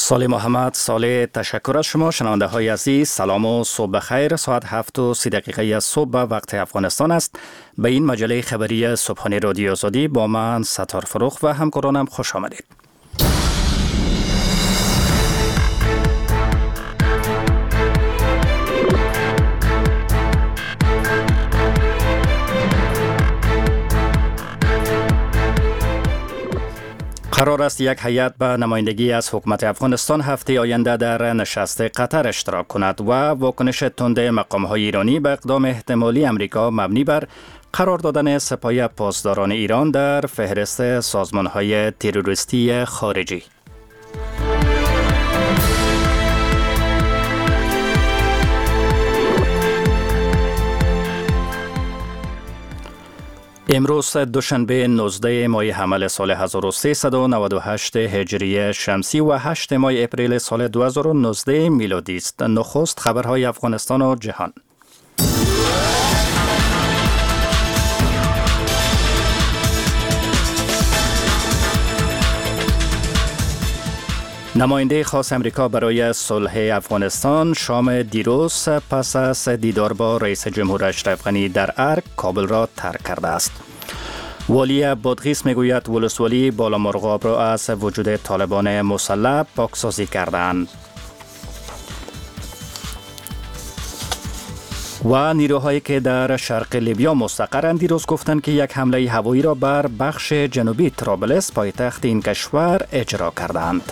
سالی محمد، سالی تشکر از شما. شنونده های عزیز، سلام و صبح بخیر. ساعت 7:30 از صبح وقت افغانستان است. به این مجله خبری صبحانه رادیو آزادی با من ستار فروخ و همکارانم خوش آمدید. قرار است یک هیئت به نمایندگی از حکومت افغانستان هفته آینده در نشست قطر اشتراک کند و واکنش تند مقام‌های ایرانی به اقدام احتمالی امریکا مبنی بر قرار دادن سپاه پاسداران ایران در فهرست سازمان‌های تروریستی خارجی. امروز دوشنبه 19 ماه حمل سال 1398 هجری شمسی و 8 ماه اپریل سال 2019 میلادی است. نخست خبرهای افغانستان و جهان. نماینده خاص امریکا برای صلح افغانستان شام دیروز پس از دیدار با رئیس جمهور اشرف غنی در ارگ کابل را ترک کرده است. والی بادغیس میگوید ولسوالی بالامرغاب را از وجود طالبان مسلح پاکسازی کردند. و نیروهایی که در شرق لیبیا مستقرند دیروز گفتند که یک حمله هوایی را بر بخش جنوبی طرابلس پایتخت این کشور اجرا کردند.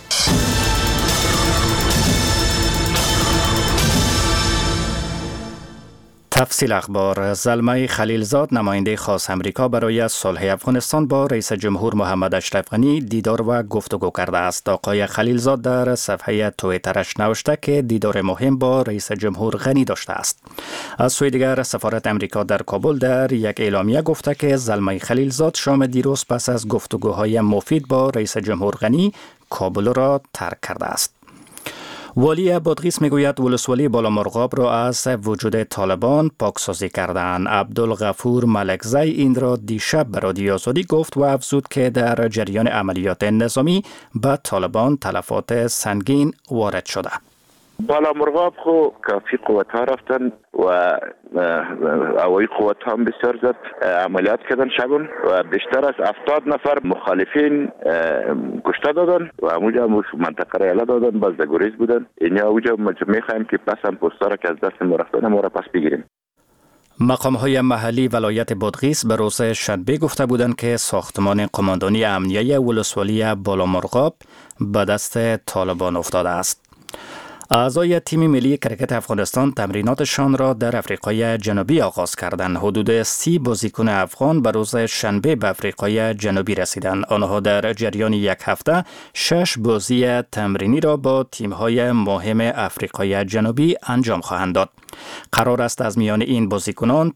تفصیل اخبار. زلمه خلیلزاد نماینده خاص امریکا برای صلح افغانستان با رئیس جمهور محمد اشرف غنی دیدار و گفتگو کرده است. آقای خلیلزاد در صفحه توییترش نوشته که دیدار مهم با رئیس جمهور غنی داشته است. از سوی دیگر سفارت امریکا در کابل در یک اعلامیه گفته که زلمه خلیلزاد شام دیروز پس از گفتگوهای مفید با رئیس جمهور غنی کابل را ترک کرده است. والی بادغیس میگوید ولسوالی بالامرغاب را از وجود طالبان پاکسازی کردند. عبدالغفور ملکزی این را دیشب به رادیو آزادی گفت و افزود که در جریان عملیات نظامی به طالبان تلفات سنگین وارد شده. بالامرغاب خو کافی قوت ها رفتن و هوایی قوت هم بسیار زیاد عملیات کردن شبون و بیشتر از 70 نفر مخالفین کشته دادن و همونجا منطقه را اله دادن، باز در گریز بودن. اینجا همونجا میخوایم که پس هم پستا را که از دست ما رفتن ما را پس بگیریم. مقام‌های محلی ولایت بادغیس به روز شنبه گفته بودند که ساختمان قماندانی امنیه ولسوالی بالامرغاب به دست طالبان افتاده است. اعضای تیم ملی کرکت افغانستان تمریناتشان را در افریقای جنوبی آغاز کردند. حدود 30 بازیکن افغان به روز شنبه به افریقای جنوبی رسیدند. آنها در جریان یک هفته 6 بازی تمرینی را با تیم‌های مهم افریقای جنوبی انجام خواهند داد. قرار است از میان این بازیکنان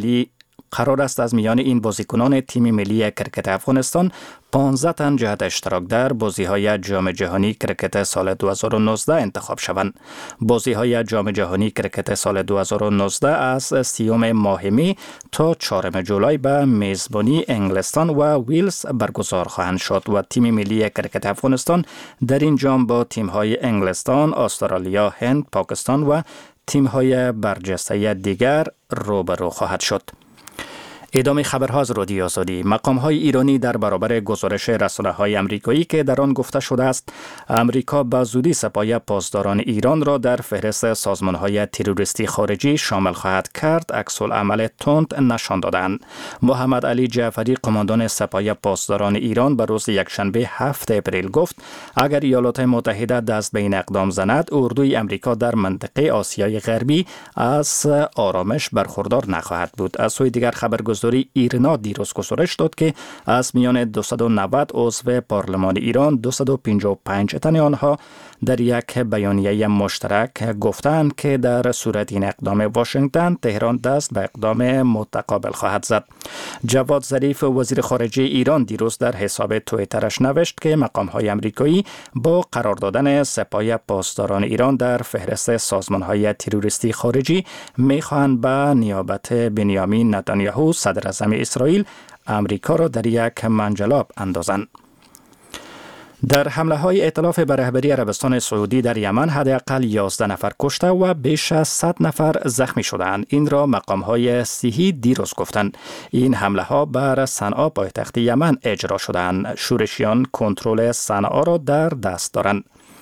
تیم ملی کرکت افغانستان 15 تن جهت اشتراک در بازی‌های جام جهانی کرکت سال 2019 انتخاب شوند. بازی‌های جام جهانی کرکت سال 2019 از 30 ماه می تا 4 جولای به میزبانی انگلستان و ویلز برگزار خواهند شد و تیم ملی کرکت افغانستان در این جام با تیم‌های انگلستان، استرالیا، هند، پاکستان و تیم‌های برجسته دیگر روبرو خواهد شد. ادامه خبرها از رادیو آزادی. مقام‌های ایرانی در برابر گزارش رسانه‌های آمریکایی که در آن گفته شده است آمریکا به زودی سپاه پاسداران ایران را در فهرست سازمان‌های تروریستی خارجی شامل خواهد کرد، عکس‌العمل تند نشان دادند. محمد علی جعفری قماندان سپاه پاسداران ایران به روز یکشنبه 7 اپریل گفت اگر ایالات متحده دست به این اقدام زند اردوی آمریکا در منطقه آسیای غربی از آرامش برخوردار نخواهد بود. از سوی دیگر خبرگزاری ایرنا دیروز گزارش داد که از میان 290 عضو پارلمان ایران 255 تن آنها در یک بیانیه مشترک گفتند که در صورت این اقدام واشنگتن تهران دست به اقدام متقابل خواهد زد. جواد ظریف وزیر خارجه ایران دیروز در حساب توییترش نوشت که مقام‌های آمریکایی با قرار دادن سپاه پاسداران ایران در فهرست سازمان‌های تروریستی خارجی می‌خواهند به نیابت بنیامین نتانیاهو صدر اعظم اسرائیل امریکا را در یک منجلاب اندازند. در حمله های ائتلاف به رهبری عربستان سعودی در یمن حداقل 11 نفر کشته و بیش از 100 نفر زخمی شدند. این را مقام های صحی دیروز گفتند. این حمله ها بر صنعا پایتخت یمن اجرا شدند. شورشیان کنترل صنعا را در دست دارند.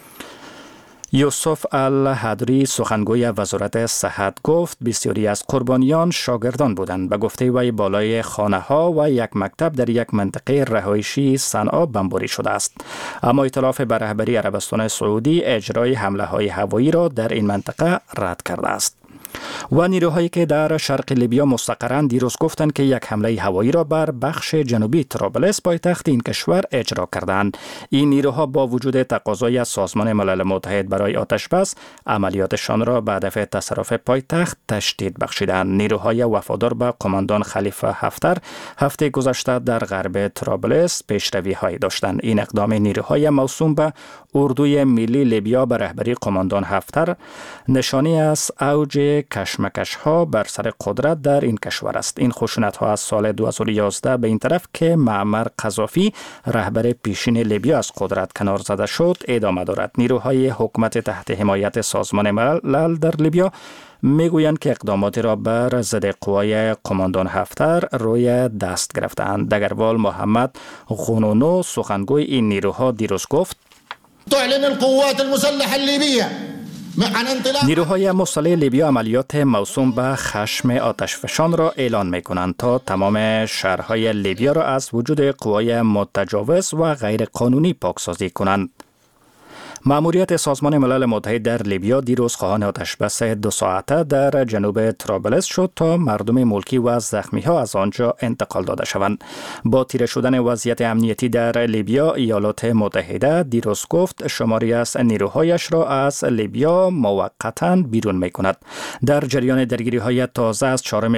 یوسف الحدری سخنگوی وزارت صحت گفت بسیاری از قربانیان شاگردان بودند. به گفته وی بالای خانه ها و یک مکتب در یک منطقه رهایشی صنعا بمباری شده است. اما ائتلاف به رهبری عربستان سعودی اجرای حمله های هوایی را در این منطقه رد کرده است. و نیروهایی که در شرق لیبیا مستقرند دیروز گفتند که یک حمله هوایی را بر بخش جنوبی طرابلس پایتخت این کشور اجرا کردند. این نیروها با وجود تقاضای از سازمان ملل متحد برای آتشبس عملیاتشان را به هدف تصرف پایتخت تشدید بخشیدند. نیروهای وفادار به قماندان خلیفه حفتر هفته گذشته در غرب طرابلس پیشروی‌هایی داشتند. این اقدام نیروهای موسوم به اردوی ملی لیبیا به رهبری قماندان حفتر نشانی از اوج کشمکش ها بر سر قدرت در این کشور است. این خشونت ها از سال 2011 به این طرف که معمر قذافی رهبر پیشین لیبیا از قدرت کنار زده شد ادامه دارد. نیروهای حکومت تحت حمایت سازمان ملل در لیبیا میگویند که اقداماتی را بر ضد قوای قماندان حفتر روی دست گرفتند. دگروال محمد غنونو سخنگوی این نیروها دیروز گفت تعلن القوات المسلحه الليبيه نیروهای مسلح لیبیا عملیات موسوم به خشم آتشفشان را اعلان می کنند تا تمام شهرهای لیبیا را از وجود قوای متجاوز و غیر قانونی پاکسازی کنند. مأموریت سازمان ملل متحد در لیبیا دیروز خواهان آتشبس 2 ساعته در جنوب طرابلس شد تا مردم ملکی و زخمی ها از آنجا انتقال داده شوند. با تیره شدن وضعیت امنیتی در لیبیا ایالات متحده دیروز گفت شماری از نیروهایش را از لیبیا موقتا بیرون می کند. در جریان درگیری های تازه از 4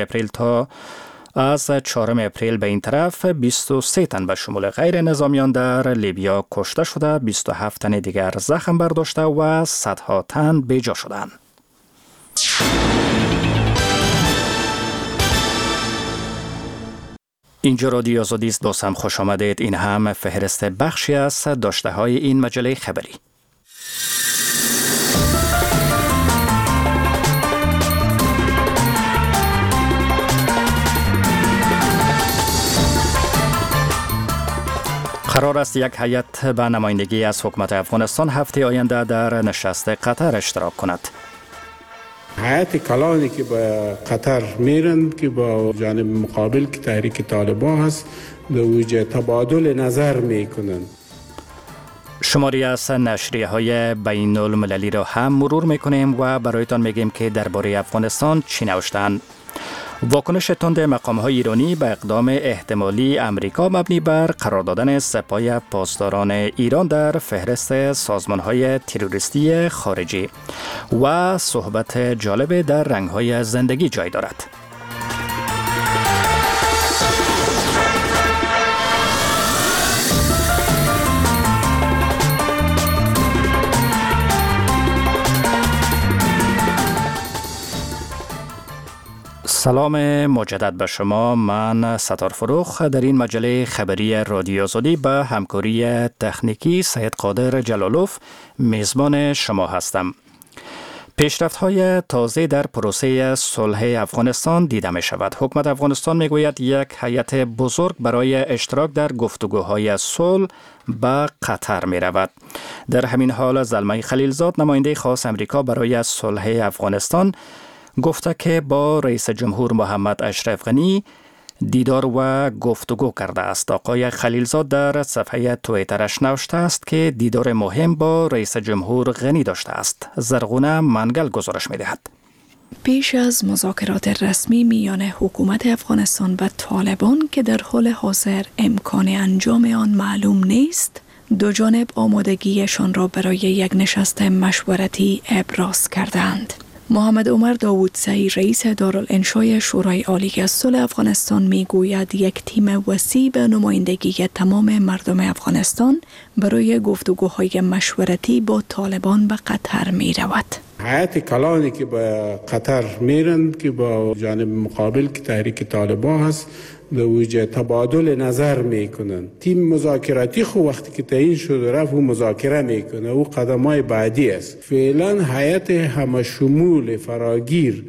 اپریل به این طرف 23 تن به شمول غیر نظامیان در لیبیا کشته شده، 27 تن دیگر زخم برداشته و صدها تن بیجا شدند. اینجا رادیو آزادی است. دوستان خوش آمدید. این هم فهرست بخشی از داشته های این مجله خبری. قرار است یک هیئت به نمایندگی از حکومت افغانستان هفته آینده در نشست قطر اشتراک کند. هیئت کلانی که به قطر میرن که با جانب مقابل که تحریک طالبان هست در وجه تبادل نظر میکنن. شماری از نشریه های بین المللی را هم مرور میکنیم و برایتان میگیم که درباره افغانستان چی نوشتند. واکنش تند مقام‌های ایرانی به اقدام احتمالی امریکا مبنی بر قرار دادن سپاه پاسداران ایران در فهرست سازمان‌های تروریستی خارجی و صحبت جالب در رنگ‌های زندگی جای دارد. سلام مجدد به شما. من ستار فروخ در این مجله خبری رادیو آزادی به همکاری تکنیکی سید قادر جلالوف میزبان شما هستم. پیشرفت‌های تازه در پروسه صلح افغانستان دیده می شود. حکومت افغانستان می گوید یک هیئت بزرگ برای اشتراک در گفتگوهای صلح به قطر می رود. در همین حال زلمه خلیلزاد نماینده خاص امریکا برای صلح افغانستان گفته که با رئیس جمهور محمد اشرف غنی دیدار و گفتگو کرده است. آقای خلیلزاد در صفحه توییترش نوشته است که دیدار مهم با رئیس جمهور غنی داشته است. زرغونه منگل گزارش می‌دهد. پیش از مذاکرات رسمی میان حکومت افغانستان و طالبان که در حال حاضر امکان انجام آن معلوم نیست، دو جانب آمادگیشان را برای یک نشست مشورتی ابراز کردند. محمد عمر داوودزئی رئیس دارالانشای شورای عالی صلح افغانستان میگوید یک تیم وسیع به نمایندگی تمام مردم افغانستان برای گفتگوهای مشورتی با طالبان به قطر می رود. هیئت کلانی که به قطر میرن که با جانب مقابل که تحریک طالبان هست در وجه تبادل نظر میکنن. تیم مذاکراتی خو وقتی که تعیین شد رفت و مذاکره میکنه و قدمای بعدی است. فعلا هیئت همشمول فراگیر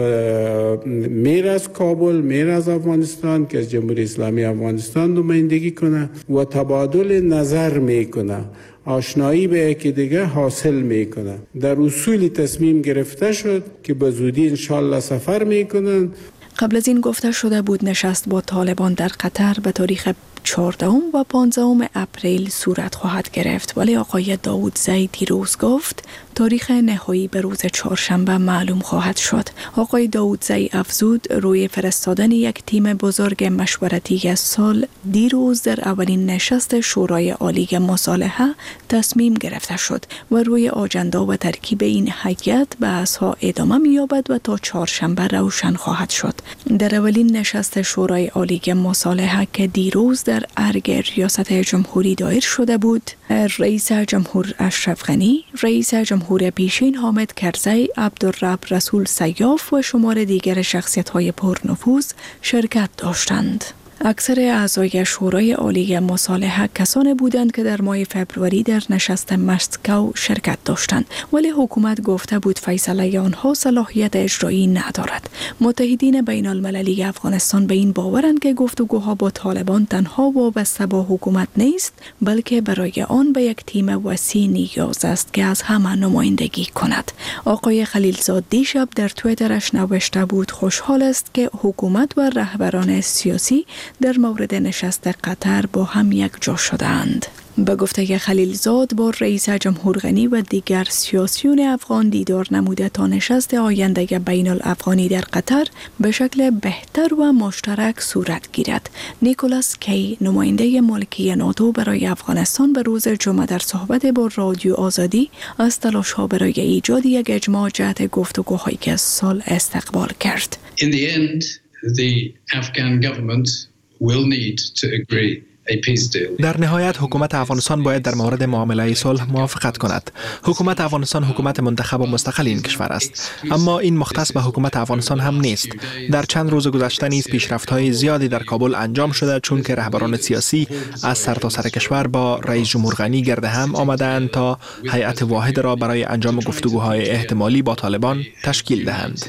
میر از کابل، میر از افغانستان که از جمهوری اسلامی افغانستان نمایندگی کنه و تبادل نظر میکنه، آشنایی به یکی دیگه حاصل میکنه. در اصول تصمیم گرفته شد که به زودی انشالله سفر میکنن. قبل از این گفته شده بود نشست با طالبان در قطر به تاریخ 14 و 15 اپریل صورت خواهد گرفت، ولی آقای داودزی دیروز گفت تاریخ نهایی به روز چهارشنبه معلوم خواهد شد. آقای داودزی افزود روی فرستادن یک تیم بزرگ مشورتی سال دیروز در اولین نشست شورای عالی مصالحه تصمیم گرفته شد و روی آجندا و ترکیب این هیئت بحث‌ها ادامه می‌یابد و تا چهارشنبه روشن خواهد شد. در اولین نشست شورای عالی مصالحه که دیروز در ارگ ریاست جمهوری دایر شده بود، رئیس جمهور اشرف غنی، رئیس جمهور پیشین حامد کرزی، عبدالرب رسول سیاف و شمار دیگر شخصیت‌های پرنفوذ شرکت داشتند. اکثر اعضای شورای عالی مصالحه کسانی بودند که در ماه فبروری در نشست مسکو شرکت داشتند، ولی حکومت گفته بود فیصله آنها صلاحیت اجرایی ندارد. متحدین بین المللی افغانستان به این باورند که گفتگوها با طالبان تنها وابسته با حکومت نیست، بلکه برای آن به یک تیم وسیع نیاز است که از همه نمایندگی کند. آقای خلیلزاد دیشب در توییترش نوشته بود خوشحال است که حکومت و رهبران سیاسی در مورد نشست قطر با هم یک جا شدند. به گفته خلیلزاد با رئیس جمهور غنی و دیگر سیاسیون افغان دیدار نموده تا نشست آینده بین الافغانی در قطر به شکل بهتر و مشترک صورت گیرد. نیکولاس کی، نماینده ملکی ناتو برای افغانستان، به روز جمعه در صحبت با رادیو آزادی از تلاش‌ها برای ایجاد یک اجماع جهت گفتگوهایی که سال استقبال کرد. In the end, the Afghan government will need to agree a peace deal. در نهایت حکومت افغانستان باید در مورد معامله صلح موافقت کند. حکومت افغانستان حکومت منتخب و مستقل این کشور است، اما این مختص به حکومت افغانستان هم نیست. در چند روز گذشته نیز پیشرفت‌های زیادی در کابل انجام شده، چون که رهبران سیاسی از سرتاسر کشور با رئیس جمهور غنی گرد هم آمدند تا هیئت واحد را برای انجام گفتگوهای احتمالی با طالبان تشکیل دهند.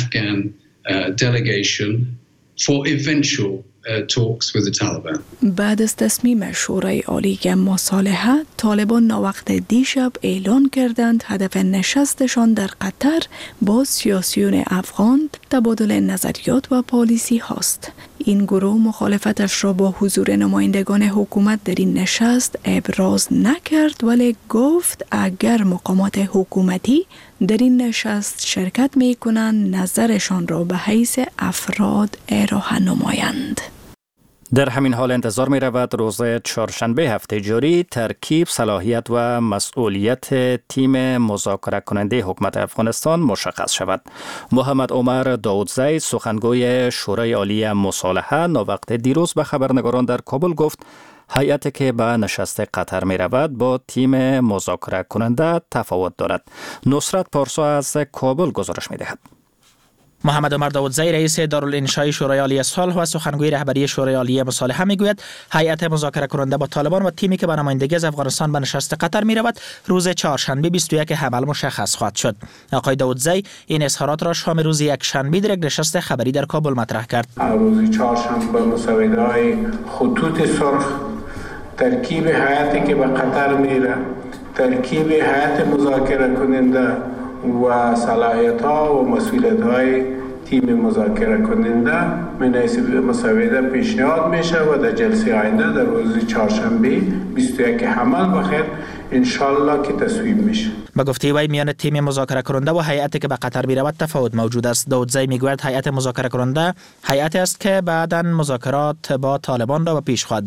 Talks with the Taliban. بعد از تصمیم شورای عالی مصالحه، طالبان وقت دیشب اعلان کردند هدف نشستشان در قطر با سیاسیون افغان تبادل نظریات و پالیسی هاست. این گروه مخالفتش را با حضور نمایندگان حکومت در این نشست ابراز نکرد، ولی گفت اگر مقامات حکومتی در این نشست شرکت می کنند نظرشان را به حیث افراد ارائه نمایند. در همین حال انتظار می رود روز چهارشنبه هفته جاری ترکیب، صلاحیت و مسئولیت تیم مذاکره کننده حکومت افغانستان مشخص شود. محمد عمر داودزی، سخنگوی شورای عالی مصالحه، ناوقت دیروز به خبرنگاران در کابل گفت هیئتی که به نشست قطر می رود با تیم مذاکره کننده تفاوت دارد. نصرت پارسا از کابل گزارش می دهد. محمد عمر داودزی، رئیس دارالانشای شورای عالی صلح و سخنگوی رهبری شورای عالی مصالحه، میگوید هیئت مذاکره کننده با طالبان و تیمی که به نمایندگی از افغانستان به نشست قطر می رود روز چهارشنبه 21 حمل مشخص خواهد شد. آقای داودزی این اظهارات را شام روز یکشنبه در یک نشست خبری در کابل مطرح کرد. روز چهارشنبه مسوده‌های خطوط سرخ، ترکیب هیئتی که به قطر میره، ترکیب هیئت مذاکره کننده و صلاحیت‌ها و مسئولیت‌های تیم مذاکره کننده مناسب مسوده پیشنهاد میشه و در جلسه آینده در روز چهارشنبه 21 حمل بخیر انشالله که تصویب میشه. با گفته وی میان تیم مذاکره کننده و هیئتی که به قطر میرود تفاوت موجود است. داودزی میگوید هیئت مذاکره کننده هیئتی است که بعداً مذاکرات با طالبان را به پیش خواهد برد.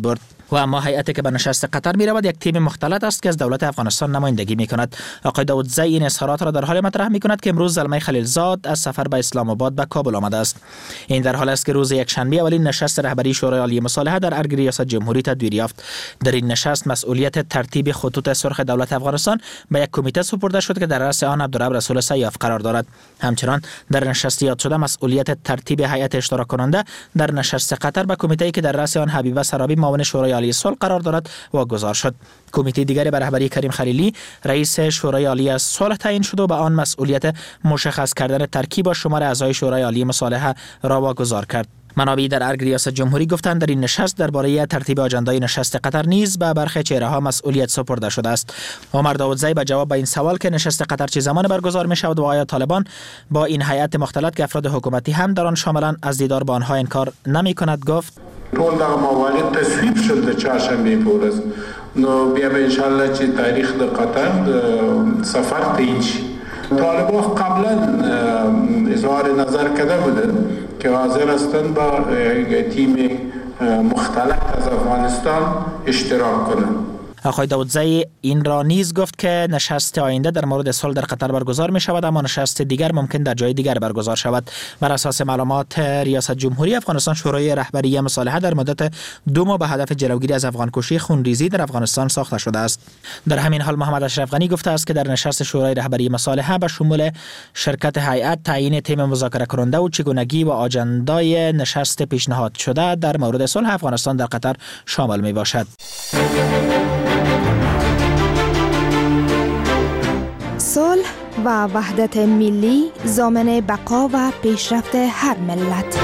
و اما هیئتی که به نشست قطر می رود یک تیم مختلط است که از دولت افغانستان نمایندگی می کند. آقای داودزی این اظهارات را در حال مطرح می کند که امروز زلمه خلیلزاد از سفر به اسلام آباد به کابل آمده است. این در حال است که روز یکشنبه اولین نشست رهبری شورای عالی مصالحه در ارگ ریاست جمهوری تدویر یافت. در این نشست مسئولیت ترتیب خطوط سرخ دولت افغانستان به یک کمیته سپرده شد که در رأس آن عبدالرب رسول سیاف قرار دارد. همچنان در نشست یاد شده مسئولیت ترتیب هیئت اشتراک کننده در نشست قطر به کمیته که در رأس آن حبیبه سرابی معاون شورای عالی صلح قرار دارد واگذار شد. کمیته دیگری به رهبری کریم خلیلی رئیس شورای عالی صلح تعیین شد و به آن مسئولیت مشخص کردن ترکیب و شمار اعضای شورای عالی مصالحه را واگذار کرد. منابعی در ارگ ریاست جمهوری گفتند در این نشست درباره ترتیب آجندای نشست قطر نیز به برخی چهره‌ها مسئولیت سپرده شده است. عمر داودزی به جواب به این سوال که نشست قطر چه زمان برگزار می شود و آیا طالبان با این هیئت مختلط که افراد حکومتی هم در آن شاملند از دیدار با آنها انکار نمی کند گفت ټول دغه موارد تصویب شد د چهارشنبه په ورځ نو بیا به انشاءالله چې تاریخ د قطر سفر تعیین شي. طالبان قبلا اظهار نظر کرده بودند که حاضر هستند با تیم مختلط از افغانستان اشتراک کنند. آقای داودزی این را نیز گفت که نشست آینده در مورد صلح در قطر برگزار می شود اما نشست دیگر ممکن در جای دیگر برگزار شود. بر اساس معلومات ریاست جمهوری افغانستان شورای رهبری مصالحه در مدت 2 ماه به هدف جلوگیری از افغانکشی خونریزی در افغانستان ساخته شده است. در همین حال محمد اشرف غنی گفته است که در نشست شورای رهبری مصالحه به شمول شرکت هیئت تعیین تیم مذاکره کننده و چگونگی و آجندای نشست پیشنهاد شده در مورد صلح افغانستان در قطر شامل می باشد. صلح و وحدت ملی ضامن بقا و پیشرفت هر ملت.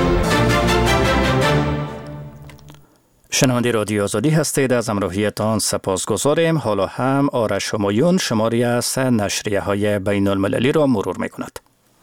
شنونده رادیو آزادی هستید. از همراهیتان سپاسگزاریم. حالا هم آرش همایون شماری از نشریه های بین المللی را مرور می کند.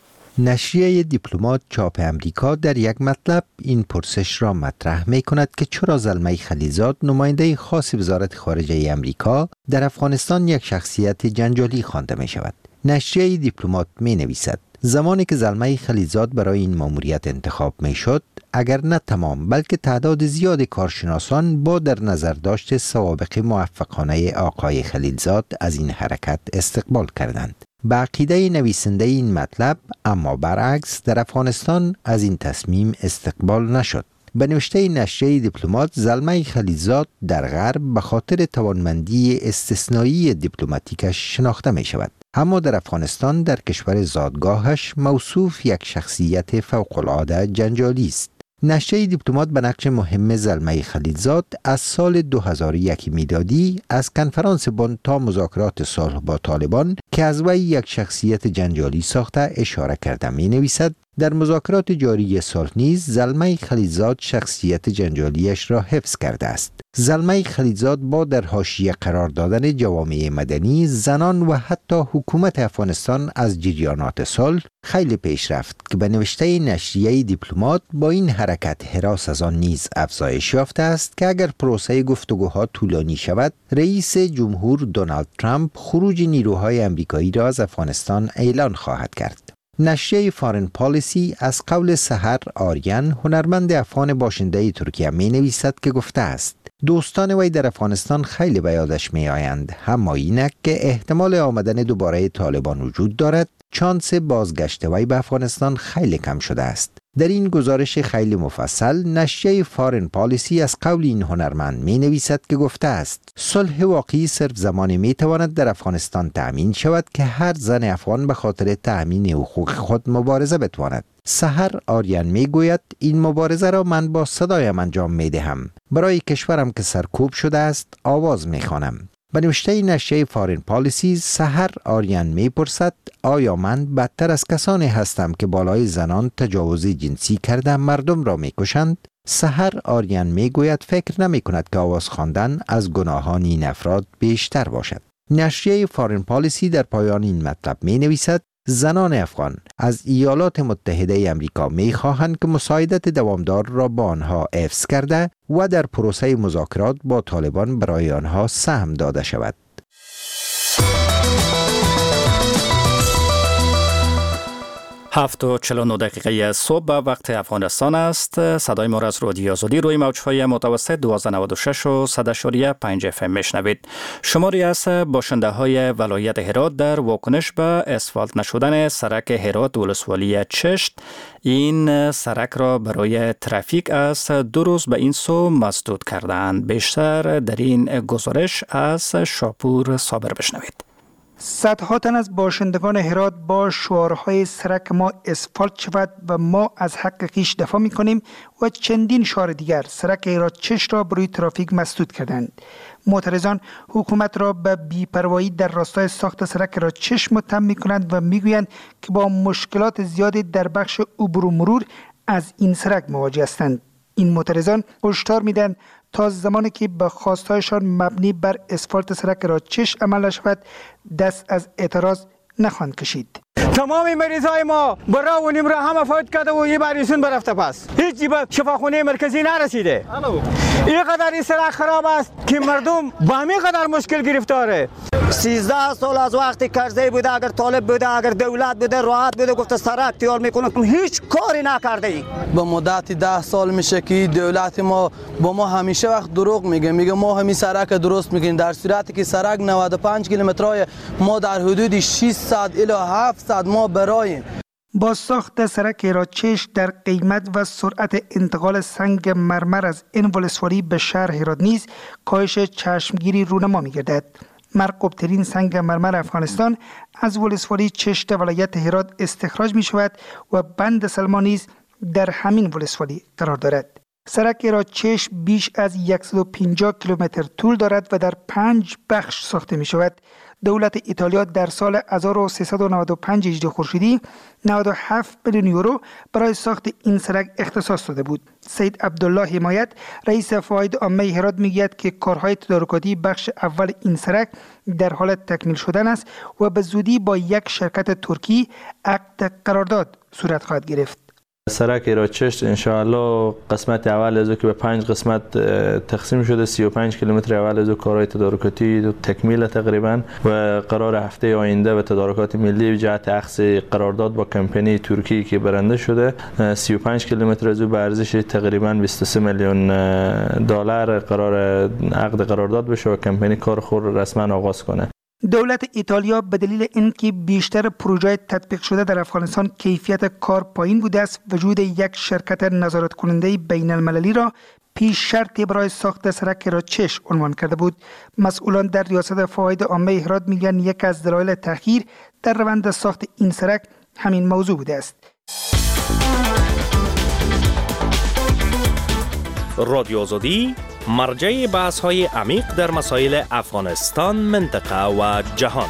نشریه دیپلمات چاپ امریکا در یک مطلب این پرسش را مطرح می کند که چرا زلمه خلیلزاد نماینده خاص وزارت خارجه امریکا در افغانستان یک شخصیت جنجالی خوانده می شود. نشریه دیپلمات می نویسد زمانی که زلمه خلیلزاد برای این ماموریت انتخاب می شد اگر نه تمام بلکه تعداد زیاد کارشناسان با در نظر داشت سوابق موفقانه آقای خلیلزاد از این حرکت استقبال کردند. به عقیده نویسنده این مطلب اما برعکس در افغانستان از این تصمیم استقبال نشد. به نوشته نشریه دیپلمات زلمه خلیلزاد در غرب به خاطر توانمندی استثنایی دیپلماتیکش شناخته می شود اما در افغانستان در کشور زادگاهش موصوف یک شخصیت فوق‌العاده جنجالی است. نشریه دیپلمات به نقش مهم زلمه خلیلزاد از سال 2001 میلادی از کنفرانس بن تا مذاکرات صلح با طالبان که از وی یک شخصیت جنجالی ساخته اشاره کرده می نویسد در مذاکرات جاری صلح نیز زلمه خلیلزاد شخصیت جنجالیش را حفظ کرده است. زلمه خلیلزاد با در حاشیه قرار دادن جوامع مدنی، زنان و حتی حکومت افغانستان از جریانات صلح خیلی پیش رفت که به نوشته نشریه دیپلمات با این حرکت هراس از آن نیز افزایش یافته است که اگر پروسه گفتگوها طولانی شود رئیس جمهور دونالد ترامپ خروج نیروهای امریکایی را از افغانستان اعلان خواهد کرد. نشریه فارن پالیسی از قول سحر آریان هنرمند افغان باشنده ترکیه می نویسد که گفته است دوستان وی در افغانستان خیلی به یادش می آیند، اما اینک که احتمال آمدن دوباره طالبان وجود دارد چانس بازگشت وی به افغانستان خیلی کم شده است. در این گزارش خیلی مفصل نشریه فارن پالیسی از قول این هنرمند می نویسد که گفته است صلح واقعی صرف زمانی می تواند در افغانستان تأمین شود که هر زن افغان به خاطر تأمین حقوق خود مبارزه بتواند. سحر آریان می گوید این مبارزه را من با صدایم انجام می دهم. برای کشورم که سرکوب شده است آواز می خوانم. به نوشته نشریه فارن پالیسی سحر آریان می پرسد آیا من بدتر از کسانی هستم که بالای زنان تجاوز جنسی کرده مردم را می کشند؟ سحر آریان می گوید فکر نمی کند که آواز خواندن از گناهان این افراد بیشتر باشد. نشریه فارن پالیسی در پایان این مطلب می نویسد زنان افغان از ایالات متحده امریکا می خواهند که مساعدت دوامدار را با آنها حفظ کرده و در پروسه مذاکرات با طالبان برای آنها سهم داده شود. 7:49 صبح به وقت افغانستان است. صدای ما را از رادیو آزادی روی موج‌های متوسط 1296 و 100.5 FM میشنوید. شماری از باشنده‌های ولایت هرات در واکنش به اسفالت نشدن سرک هرات ولسوالی چشت این سرک را برای ترافیک از 2 روز به این سو مسدود کردند. بیشتر در این گزارش از شاپور صابر بشنوید. صدها تن از باشندگان هرات با شعارهای سرک ما اسفالت شود و ما از حق خویش دفاع می‌کنیم و چندین شعار دیگر سرک هرات چشت را بروی ترافیک مسدود کردند. معترضان حکومت را به بی‌پروایی در راستای ساخت سرک هرات چشت متهم می‌کنند و می‌گویند که با مشکلات زیادی در بخش عبور و مرور از این سرک مواجه هستند. این معترضان هشدار می‌دهند تا زمانی که به خواستهایشان مبنی بر اسفالت سرک هرات چشت عمل نشود دست از اعتراض نخواهند کشید. تمام مریضای ما برا و نیم را همه فوت کرده و یه بریسون برفته پس هیچی به شفاخانه مرکزی نرسیده. اینقدر این سرک خراب است که مردم با همین قدر مشکل گرفتاره. 13 سال از وقتی کرزی بوده، اگر طالب بوده، اگر دولت بوده، راحت بوده گفته سرک تیار میکنه، هیچ کاری نکرده ای. به مدت 10 سال میشه که دولت ما با ما همیشه وقت دروغ میگه ما همین سرک درست میکنیم، در صورتی که سرک 95 کیلومترای ما در حدود 600 الی 700 ما برایم. با ساخت سرک هرات چشت در قیمت و سرعت انتقال سنگ مرمر از این ولسوالی به شهر هرات نیز کاهش چشمگیری رونما می‌گردد. مرغوب‌ترین سنگ مرمر افغانستان از ولسوالی چشت ولایت هرات استخراج می‌شود و بند سلما نیز در همین ولسوالی قرار دارد. سرک هرات چشت بیش از 150 کیلومتر طول دارد و در 5 بخش ساخته می‌شود. دولت ایتالیا در سال 1395 هجری خورشیدی 97 میلیون یورو برای ساخت این سرک اختصاص داده بود. سید عبدالله حمایت رئیس فواید عامه هرات میگوید که کارهای تدارکاتی بخش اول این سرک در حال تکمیل شدن است و به زودی با یک شرکت ترکی عقد قرارداد صورت خواهد گرفت. سرک هرات چشت انشاءالله قسمت اول از که به 5 قسمت تقسیم شده، 35 کیلومتر اول از کارهای تدارکاتی تکمیل تقریبا و قرار هفته آینده به تدارکات ملی جهت اخذ قرارداد با کمپانی ترکی که برنده شده 35 کیلومتر از به ارزش تقریبا 23 میلیون دلار قرار عقد قرارداد بشه و کمپانی کار خود رسما آغاز کنه. دولت ایتالیا به دلیل اینکه بیشتر پروژه تطبیق شده در افغانستان کیفیت کار پایین بوده است، وجود یک شرکت نظارت کننده بین المللی را پیش شرطی برای ساخت سرک هرات چشت عنوان کرده بود. مسئولان در ریاست فواید عامه هرات میگن یک از دلایل تأخیر در روند ساخت این سرک همین موضوع بوده است. رادیو آزادی مرجع بحث‌های عمیق در مسائل افغانستان، منطقه و جهان.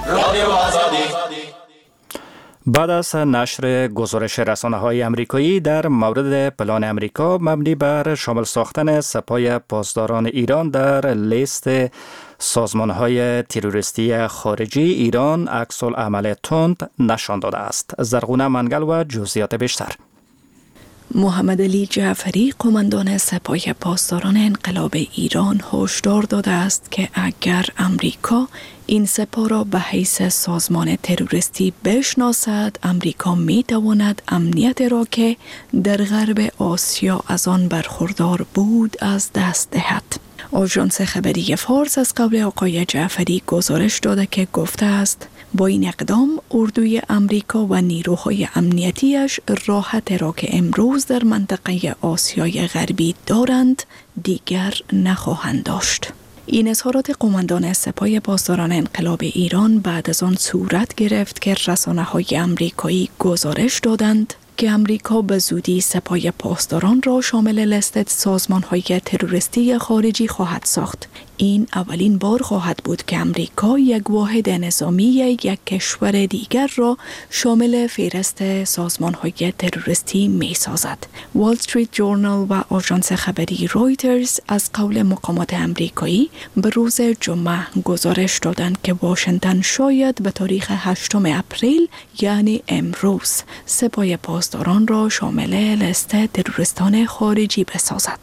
بعد از نشر گزارش رسانه‌های آمریکایی در مورد پلان آمریکا مبنی بر شامل ساختن سپاه پاسداران ایران در لیست سازمان‌های تروریستی خارجی، ایران عکس‌العمل تند نشان داده است. زرغونه منگل و جزئیات بیشتر. محمد علی جعفری قماندان سپاه پاسداران انقلاب ایران هشدار داده است که اگر امریکا این سپاه را به حیث سازمان تروریستی بشناسد، امریکا می تواند امنیت را که در غرب آسیا از آن برخوردار بود از دست دهد. آژانس خبری فارس از قول آقای جعفری گزارش داده که گفته است با این اقدام اردوی امریکا و نیروهای امنیتیش راحت را که امروز در منطقه آسیای غربی دارند دیگر نخواهند داشت. این اظهارات قماندان سپاه پاسداران انقلاب ایران بعد از آن صورت گرفت که رسانه‌های آمریکایی گزارش دادند که امریکا به زودی سپاه پاسداران را شامل لیست سازمان‌های تروریستی خارجی خواهد ساخت. این اولین بار خواهد بود که امریکا یک واحد نظامی یک کشور دیگر را شامل فهرست سازمان‌های تروریستی می‌سازد. وال استریت جورنال و آژانس خبری رویترز از قول مقامات آمریکایی به روز جمعه گزارش دادند که واشنگتن شاید به تاریخ 8 اپریل یعنی امروز سپاه پاسداران را شامل لیست تروریستان خارجی بسازد.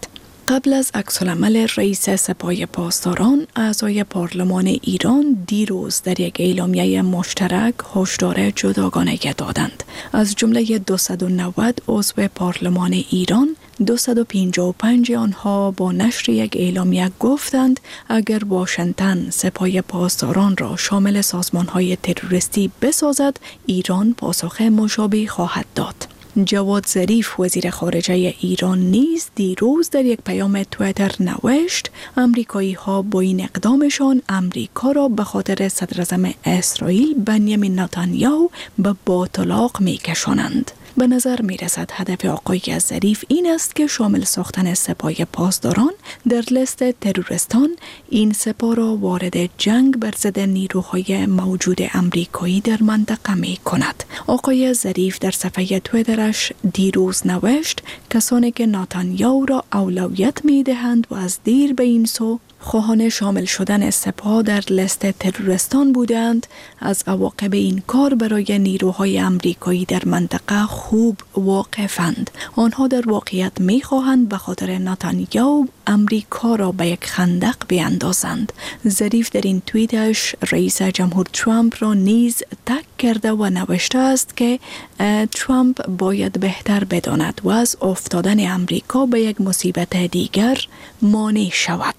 قبل از عکس‌العمل رئیس سپاه پاسداران، اعضای پارلمان ایران دیروز در یک اعلامیه مشترک هشدار جداگانه دادند. از جمله 290 عضو پارلمان ایران، 255 آنها با نشر یک اعلامیه گفتند اگر واشنگتن سپاه پاسداران را شامل سازمان‌های تروریستی بسازد، ایران پاسخ مشابه خواهد داد. جواد ظریف وزیر خارجه ایران نیز دیروز در یک پیام توییتر نوشت امریکایی ها با این اقدامشان امریکا را به خاطر صدراعظم اسرائیل بنیامین نتانیاهو به باطلاق می کشانند. به نظر می رسد هدف آقای ظریف این است که شامل ساختن سپاه پاسداران در لیست تروریستان این سپاه را وارد جنگ بر ضد نیروهای موجود امریکایی در منطقه می کند. آقای ظریف در صفحه توییترش دیروز نوشت کسانی که نتانیاهو را اولویت می دهند و از دیر به این سو خواهان شامل شدن سپاه در لیست تروریستان بودند، از عواقب این کار برای نیروهای امریکایی در منطقه خوب واقفند. آنها در واقعیت می‌خواهند به خاطر نتانیاهو امریکا را به یک خندق بیاندازند. ظریف در این توییتش رئیس جمهور ترامپ را نیز تگ کرده و نوشته است که ترامپ باید بهتر بداند و از افتادن امریکا به یک مصیبت دیگر مانع شود.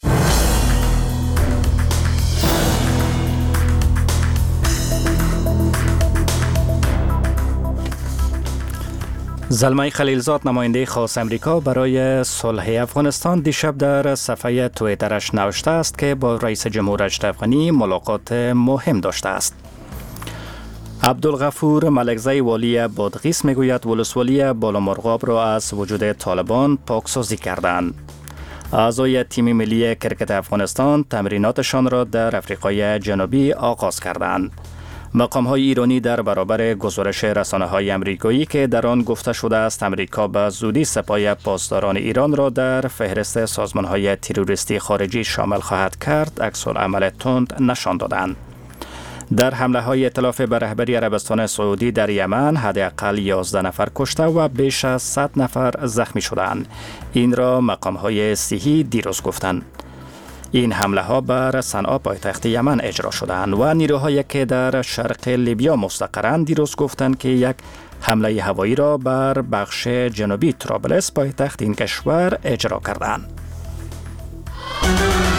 زلمه خلیلزاد نماینده خاص امریکا برای صلح افغانستان دیشب در صفحه توییترش نوشته است که با رئیس جمهور اشرف غنی ملاقات مهم داشته است. عبدالغفور ملکزی والی بادغیس میگوید ولسوالی بالامرغاب را از وجود طالبان پاکسازی کردند. اعضای تیم ملی کرکت افغانستان تمریناتشان را در آفریقای جنوبی آغاز کردند. مقام‌های ایرانی در برابر گزارش رسانه‌های آمریکایی که در آن گفته شده است امریکا به زودی سپاه پاسداران ایران را در فهرست سازمان‌های تروریستی خارجی شامل خواهد کرد، عکس‌العمل تند نشان دادند. در حمله‌های ائتلاف به رهبری عربستان سعودی در یمن حداقل 11 نفر کشته و بیش از 100 نفر زخمی شدند. این را مقام‌های صحی دیروز گفتند. این حمله ها بر صنعا پایتخت یمن اجرا شدند و نیروهایی که در شرق لیبیا مستقرند دیروز گفتند که یک حمله هوایی را بر بخش جنوبی طرابلس پایتخت این کشور اجرا کردند.